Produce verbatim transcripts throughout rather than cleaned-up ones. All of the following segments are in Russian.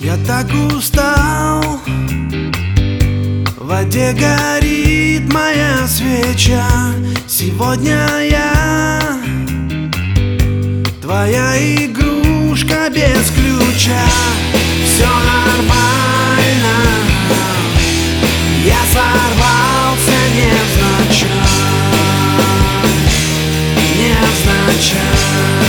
Я так устал, в воде горит моя свеча. Сегодня я твоя игрушка без ключа. Все нормально, я сорвался невзначай, невзначай.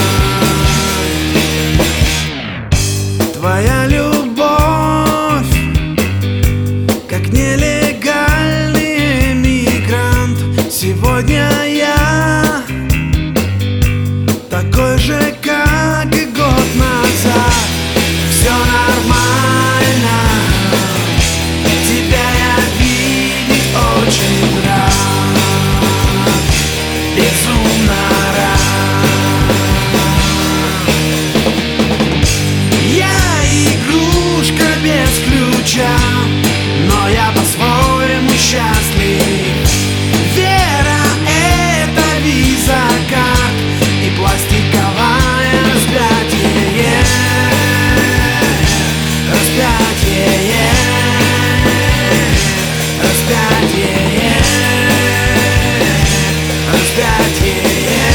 Твоя любовь, как нелегальный эмигрант. Сегодня я такой же, как и год назад. Все нормально, тебя я видеть очень рад, безумно рад. Я игрушка без ключа, но я по-своему счастлив. Вера — это виза-карт и пластиковое распятие, распятие, распятие, распятие.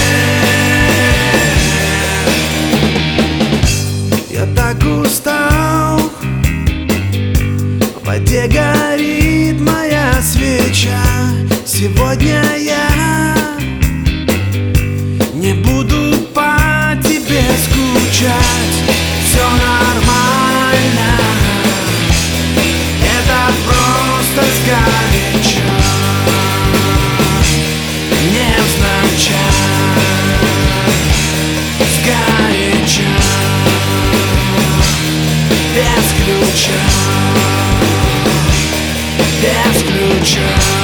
Я так устал, в воде горит моя свеча. Сегодня я не буду по тебе скучать. Все нормально, это просто сгоряча, невзначай, сгоряча, без ключа, без ключа.